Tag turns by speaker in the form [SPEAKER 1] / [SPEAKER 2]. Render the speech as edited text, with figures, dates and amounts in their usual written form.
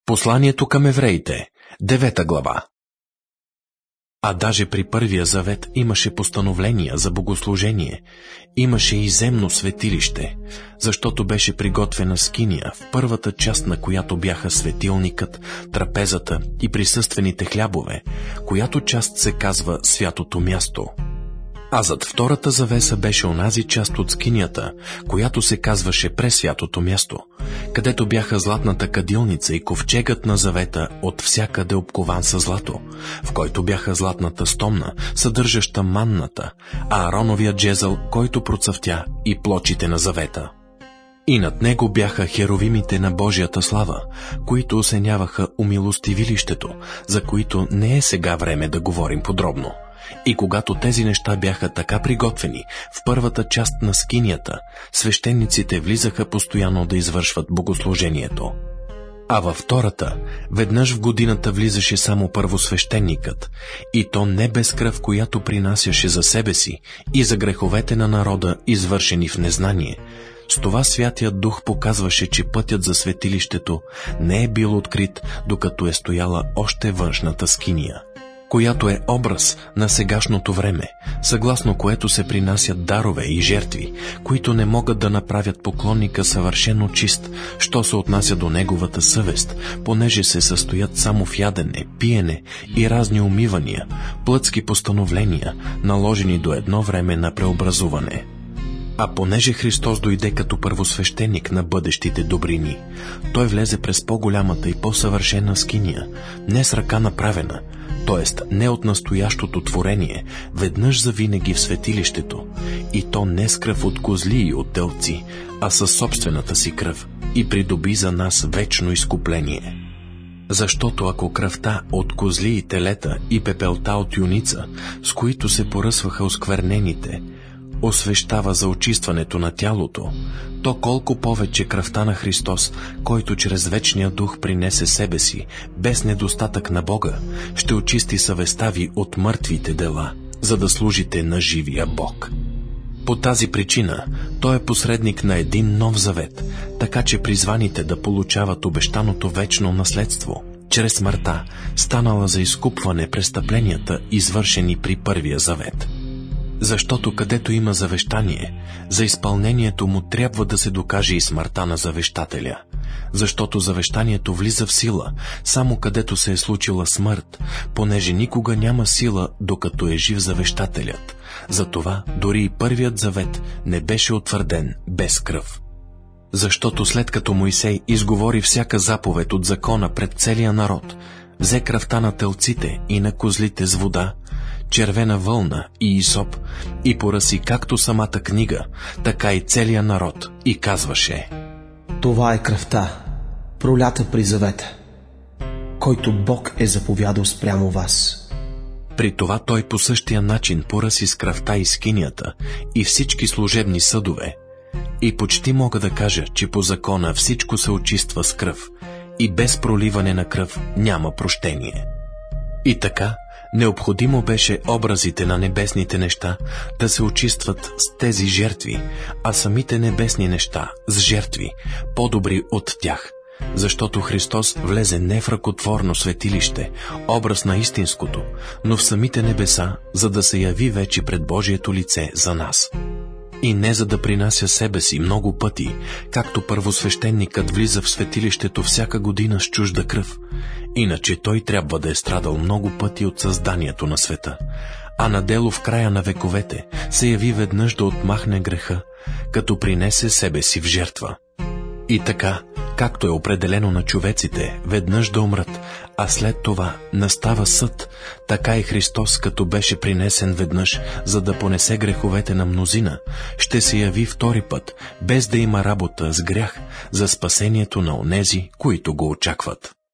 [SPEAKER 1] Посланието към евреите, 9 глава. А даже при Първия завет имаше постановления за богослужение, имаше и земно светилище, защото беше приготвена скиния, в първата част на която бяха светилникът, трапезата и присъствените хлябове, която част се казва святото място. А зад втората завеса беше онази част от скинията, която се казваше пресвятото място, където бяха златната кадилница и ковчегът на завета от всякъде обкован със злато, в който бяха златната стомна, съдържаща манната, а Аароновия джезъл, който процъфтя, и плочите на завета. И над него бяха херовимите на Божията слава, които осеняваха умилостивилището, за които не е сега време да говорим подробно. И когато тези неща бяха така приготвени в първата част на скинията, свещениците влизаха постоянно да извършват богослужението. А във втората, веднъж в годината влизаше само първосвещеникът, и то не без кръв, която принасяше за себе си и за греховете на народа, извършени в незнание. С това Святият Дух показваше, че пътят за светилището не е бил открит, докато е стояла още външната скиния, която е образ на сегашното време, съгласно което се принасят дарове и жертви, които не могат да направят поклонника съвършено чист, що се отнася до неговата съвест, понеже се състоят само в ядене, пиене и разни умивания, плътски постановления, наложени до едно време на преобразуване. А понеже Христос дойде като първосвещеник на бъдещите добрини, Той влезе през по-голямата и по-съвършена скиния, не с ръка направена, т.е. не от настоящото творение, веднъж завинаги в светилището, и то не с кръв от козли и от телци, а със собствената си кръв, и придоби за нас вечно изкупление. Защото ако кръвта от козли и телета и пепелта от юница, с които се поръсваха осквернените, освещава за очистването на тялото, то колко повече кръвта на Христос, който чрез вечния дух принесе себе си, без недостатък на Бога, ще очисти съвестта ви от мъртвите дела, за да служите на живия Бог. По тази причина Той е посредник на един нов завет, така че призваните да получават обещаното вечно наследство, чрез смъртта, станала за изкупване престъпленията, извършени при Първия завет. Защото където има завещание, за изпълнението му трябва да се докаже и смъртта на завещателя. Защото завещанието влиза в сила, само където се е случила смърт, понеже никога няма сила, докато е жив завещателят. Затова дори и Първият завет не беше утвърден без кръв. Защото след като Мойсей изговори всяка заповед от закона пред целия народ, взе кръвта на телците и на козлите с вода, червена вълна и изоп, и поръси както самата книга, така и целия народ, и казваше:
[SPEAKER 2] това е кръвта, пролята при завета, който Бог е заповядал спрямо вас.
[SPEAKER 1] При това той по същия начин поръси с кръвта и скинията и всички служебни съдове. И почти мога да кажа, че по закона всичко се очиства с кръв, и без проливане на кръв няма прощение. И така, необходимо беше образите на небесните неща да се очистват с тези жертви, а самите небесни неща с жертви, по-добри от тях, защото Христос влезе не в ръкотворно светилище, образ на истинското, но в самите небеса, за да се яви вече пред Божието лице за нас. И не за да принася себе си много пъти, както първосвещеникът влиза в светилището всяка година с чужда кръв, иначе той трябва да е страдал много пъти от създанието на света, а на дело в края на вековете се яви веднъж да отмахне греха, като принесе себе си в жертва. И така, както е определено на човеците веднъж да умрат, а след това настава съд, така и Христос, като беше принесен веднъж, за да понесе греховете на мнозина, ще се яви втори път, без да има работа с грях, за спасението на онези, които го очакват.